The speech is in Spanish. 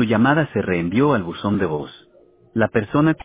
llamada se reenvió al buzón de voz. La persona